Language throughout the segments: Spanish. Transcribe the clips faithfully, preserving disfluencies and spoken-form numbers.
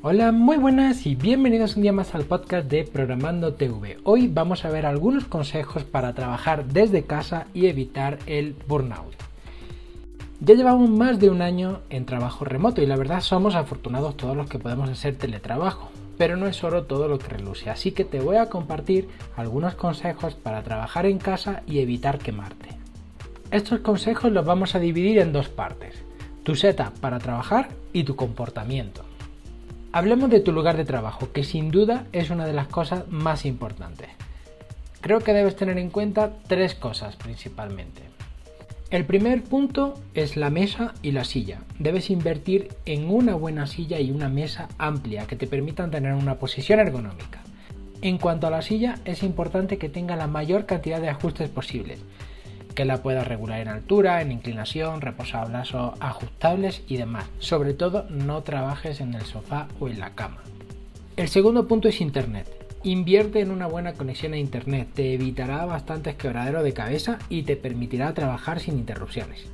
Hola, muy buenas y bienvenidos un día más al podcast de Programando T V. Hoy vamos a ver algunos consejos para trabajar desde casa y evitar el burnout. Ya llevamos más de un año en trabajo remoto y la verdad somos afortunados todos los que podemos hacer teletrabajo, pero no es oro todo lo que reluce, así que te voy a compartir algunos consejos para trabajar en casa y evitar quemarte. Estos consejos los vamos a dividir en dos partes: tu setup para trabajar y tu comportamiento. Hablemos de tu lugar de trabajo, que sin duda es una de las cosas más importantes. Creo que debes tener en cuenta tres cosas principalmente. El primer punto es la mesa y la silla. Debes invertir en una buena silla y una mesa amplia que te permitan tener una posición ergonómica. En cuanto a la silla, es importante que tenga la mayor cantidad de ajustes posibles, que la puedas regular en altura, en inclinación, reposabrazos ajustables y demás. Sobre todo, no trabajes en el sofá o en la cama. El segundo punto es internet. Invierte en una buena conexión a internet, te evitará bastantes quebraderos de cabeza y te permitirá trabajar sin interrupciones.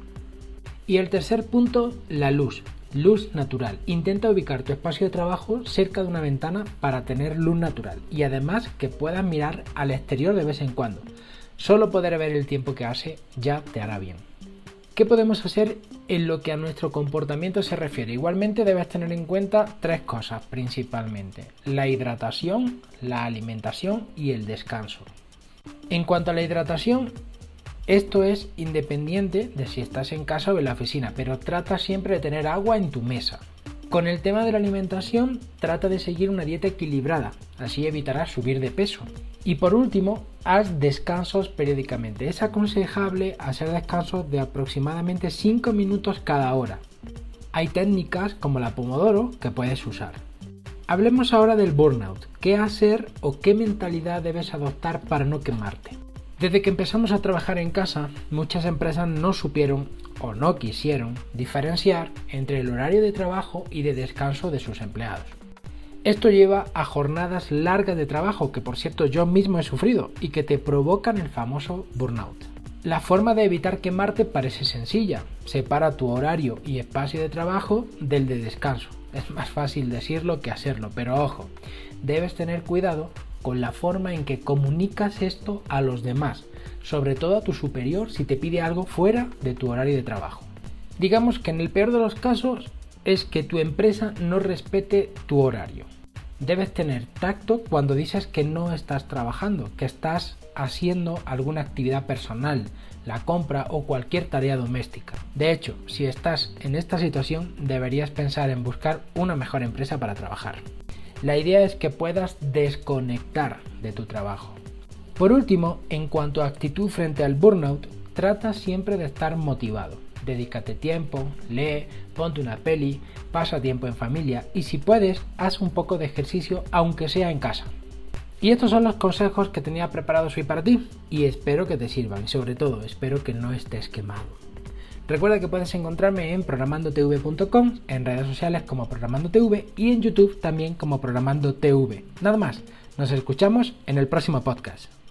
Y el tercer punto, la luz. Luz natural. Intenta ubicar tu espacio de trabajo cerca de una ventana para tener luz natural y además que puedas mirar al exterior de vez en cuando. Solo poder ver el tiempo que hace ya te hará bien. ¿Qué podemos hacer en lo que a nuestro comportamiento se refiere? Igualmente debes tener en cuenta tres cosas principalmente: la hidratación, la alimentación y el descanso. En cuanto a la hidratación, esto es independiente de si estás en casa o en la oficina, pero trata siempre de tener agua en tu mesa. Con el tema de la alimentación, trata de seguir una dieta equilibrada, así evitarás subir de peso. Y por último, haz descansos periódicamente. Es aconsejable hacer descansos de aproximadamente cinco minutos cada hora. Hay técnicas como la Pomodoro que puedes usar. Hablemos ahora del burnout. ¿Qué hacer o qué mentalidad debes adoptar para no quemarte? Desde que empezamos a trabajar en casa, muchas empresas no supieron o no quisieron diferenciar entre el horario de trabajo y de descanso de sus empleados. Esto lleva a jornadas largas de trabajo, que por cierto yo mismo he sufrido, y que te provocan el famoso burnout. La forma de evitar quemarte parece sencilla: separa tu horario y espacio de trabajo del de descanso. Es más fácil decirlo que hacerlo, pero ojo, debes tener cuidado con la forma en que comunicas esto a los demás, sobre todo a tu superior si te pide algo fuera de tu horario de trabajo. Digamos que en el peor de los casos es que tu empresa no respete tu horario. Debes tener tacto cuando dices que no estás trabajando, que estás haciendo alguna actividad personal, la compra o cualquier tarea doméstica. De hecho, si estás en esta situación, deberías pensar en buscar una mejor empresa para trabajar. La idea es que puedas desconectar de tu trabajo. Por último, en cuanto a actitud frente al burnout, trata siempre de estar motivado. Dedícate tiempo, lee, ponte una peli, pasa tiempo en familia y si puedes, haz un poco de ejercicio aunque sea en casa. Y estos son los consejos que tenía preparados hoy para ti y espero que te sirvan y sobre todo espero que no estés quemado. Recuerda que puedes encontrarme en programando t v punto com, en redes sociales como Programando T V y en YouTube también como Programando T V. Nada más, nos escuchamos en el próximo podcast.